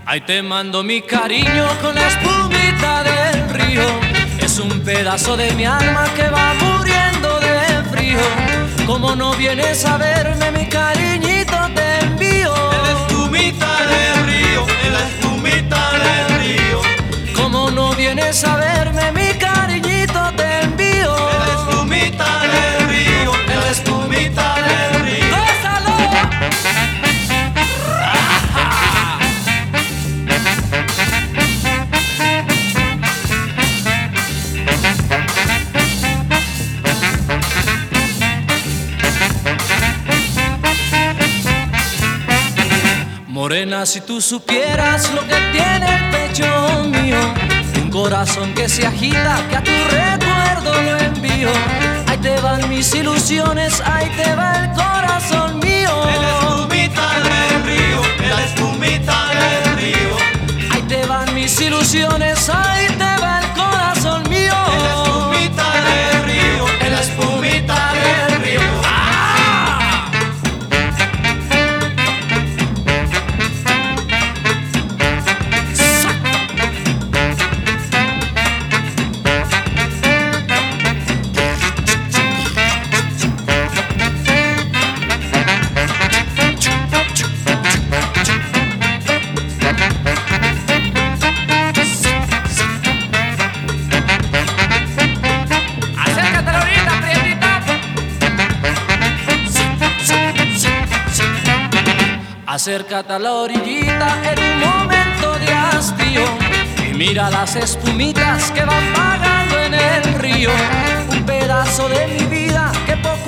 Ahí te mando mi cariño con la espumita del río. Es un pedazo de mi alma que va muriendo de frío. Como no vienes a verme, mi cariñito te envío. En la espumita del río, en la espumita del río. Como no vienes a verme, mi cariñito te envío. En la espumita del río, en la espumita del río. ¡Gózalo! Morena, si tú supieras lo que tiene el pecho mío, un corazón que se agita, que a tu recuerdo lo envío. Ahí te van mis ilusiones, ahí te va el corazón mío. En la espumita del río, en la espumita del río. Ahí te van mis ilusiones, ahí te va el corazón mío. En la espumita del río, en la espumita del río. Acércate a la orillita en un momento de hastío y mira las espumitas que van vagando en el río. Un pedazo de mi vida que poco